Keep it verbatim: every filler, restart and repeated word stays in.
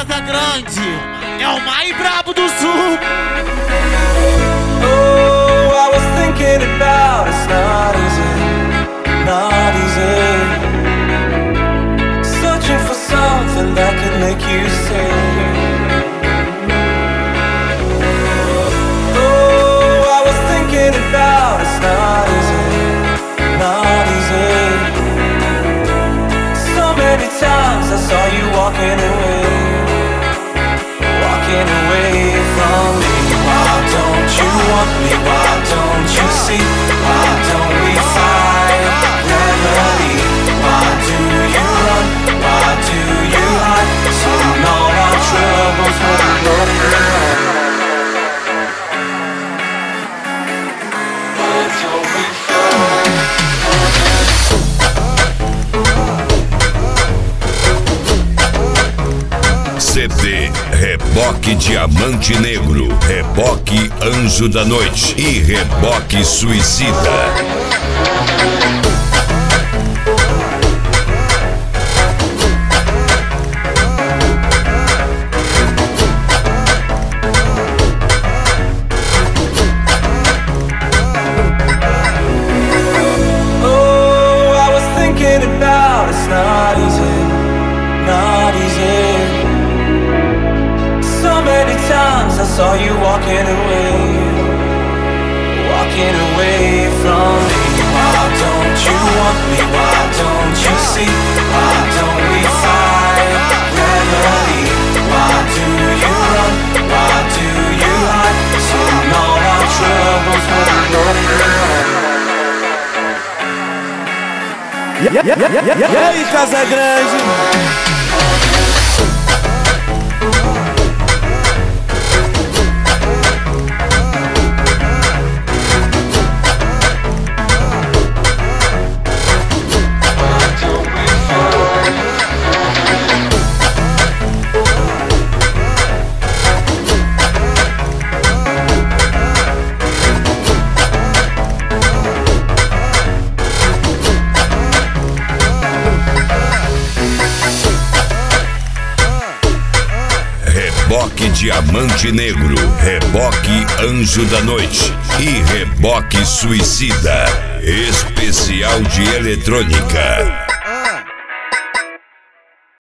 Casa Grande é o mais brabo do sul. Oh, I was thinking about it's not easy, not easy. Searching for something that could make you sing. Oh, I was thinking about it's not easy, not easy. So many times I saw you walking away, walking away from me. Why don't you want me? Why don't you see? Why don't we fight? Never leave. Why do you run? Why do you hide? Soon all our troubles will go away. Why don't we fight? C D Reboque Diamante Negro, Reboque Anjo da Noite e Reboque Suicida. Oh, I was thinking about it's not easy, not easy. So many times I saw you walking away, walking away from me. Why don't you want me? Why don't you see? Why don't we fight? Never leave. Why do you run? Why do you hide? Soon all our troubles will go away. E aí, Casa Grande? Reboque Diamante Negro, Reboque Anjo da Noite e Reboque Suicida. Especial de eletrônica.